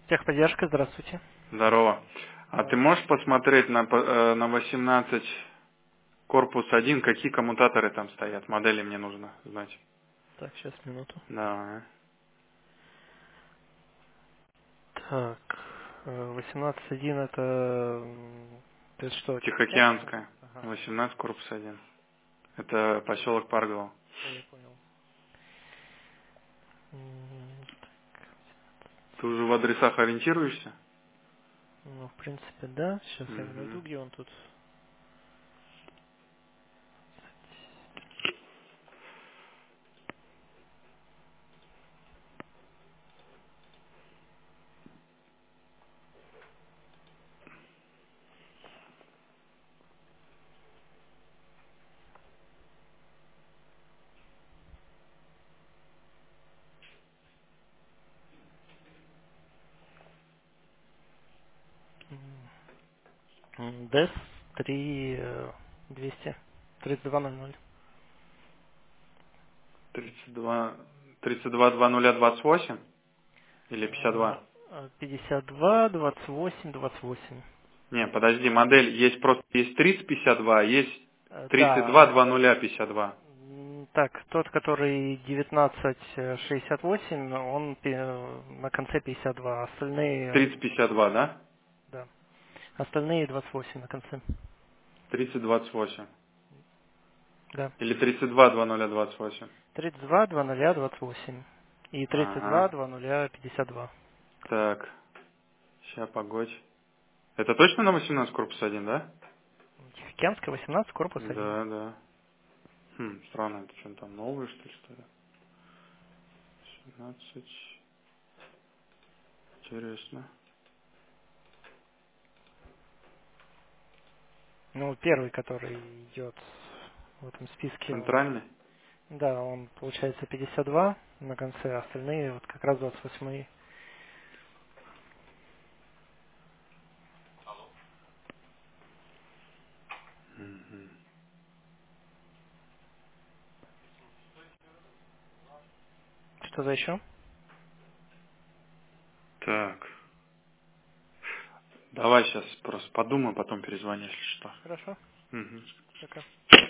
Техподдержка, здравствуйте. Здорово. А ты можешь посмотреть на 18 корпус 1, какие коммутаторы там стоят? Модели мне нужно знать. Так, сейчас, минуту. Да. Так, 18.1 это... Это что, Тихоокеанская? Тихоокеанская. Ага, 18 корпус 1. Это поселок Паргово. все, я понял. Ты уже в адресах ориентируешься? Ну, в принципе, да. Сейчас я найду, Угу. где он тут. DES 3 200 3200. 32, 32 2028 или 52? 52, 28, 28. Не, подожди, модель есть просто есть 3052, есть Да. 32 2052. Так, тот, который 1968, он на конце 52, остальные, 3052, да? да, остальные 28 на конце. 3028. Да. Или 32 2028. 32, 20, 28 и 32, Ага. 20, 52. Так, сейчас погодь. Это точно на 18 корпус 1, да? Тихоокеанская, 18, корпус 1. Да, да. Странно, это что там новое, что ли, что ли? 17. Интересно. Ну, первый, который идет в этом списке, он, Центральный? да, он получается 52 на конце, а остальные вот как раз 28. Мгм. Что за еще? Так. Давай сейчас просто подумай, потом перезвонишь, если что. Хорошо, Мгм. пока.